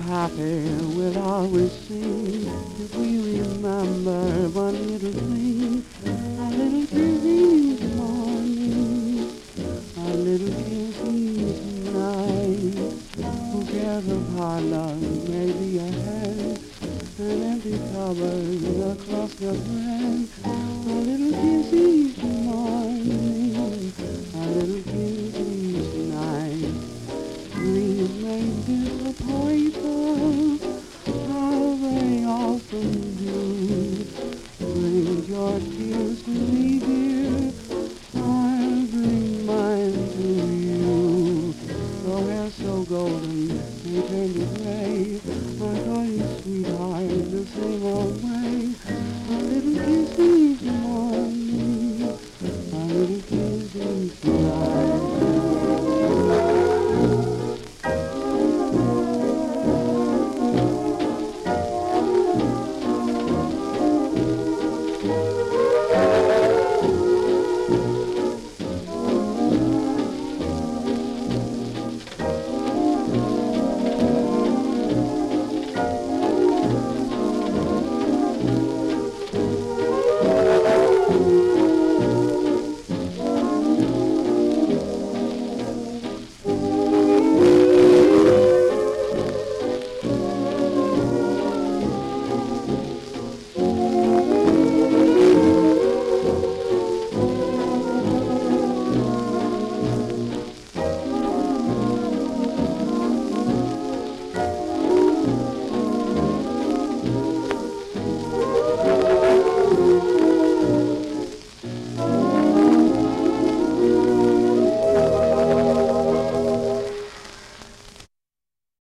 happy we'll always sing if we remember one little thing. A little kiss each morning, a little kiss each night. Who cares if our love may be ahead? An empty cupboard across the bed. A little kiss each morning, a little kiss each night. Dreams may disappoint